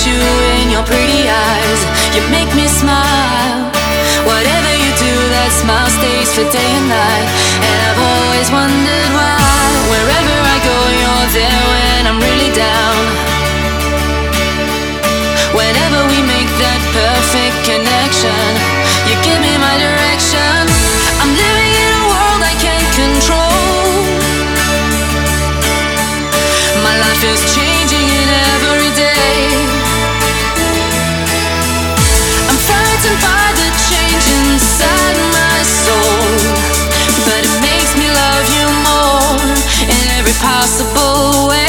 you in your pretty eyes. You make me smile. Whatever you do, that smile stays for day and night. And I've always wondered why. Wherever I go, you're there when I'm really down. Whenever we make that perfect connection, you give me my direction. I'm living in a world I can't control. My life is changing in every day. I'm frightened by the change inside my soul, but it makes me love you more in every possible way.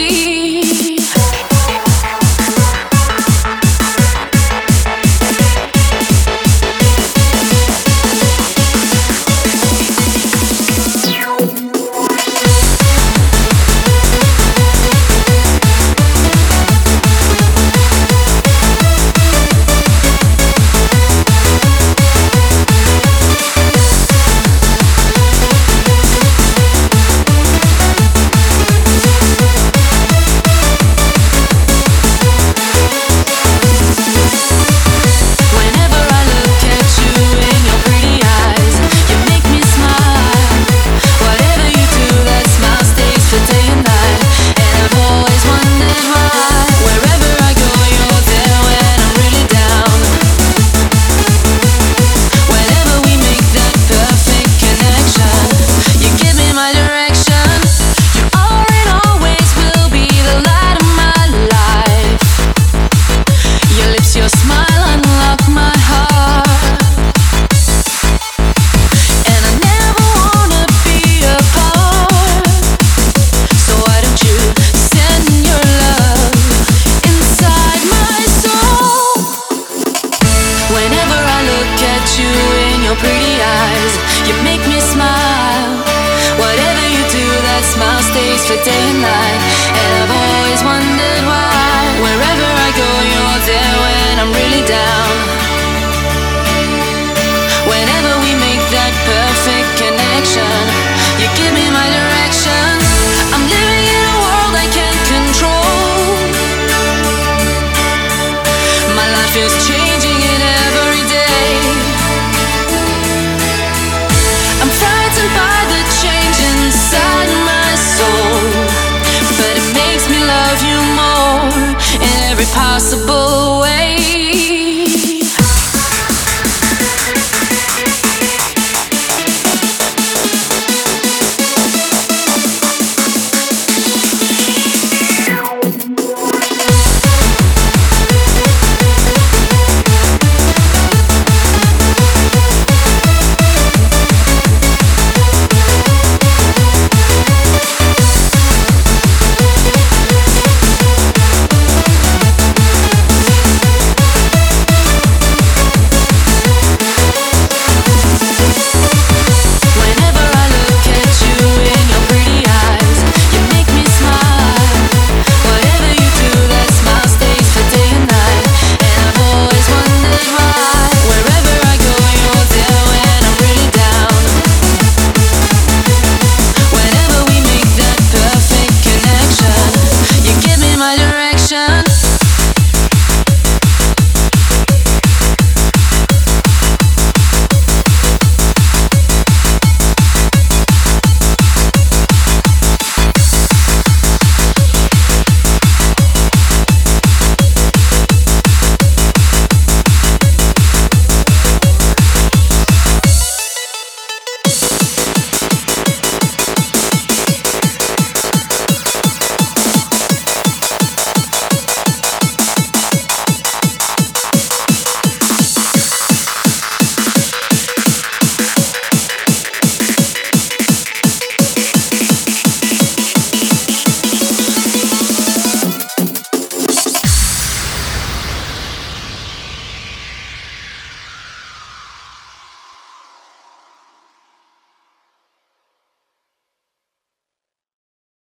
For day and night, and I've always wondered why. Wherever I go, you're there when I'm really down. Whenever we make that perfect connection, you give me my direction. I'm living in a world I can't control. My life is changing.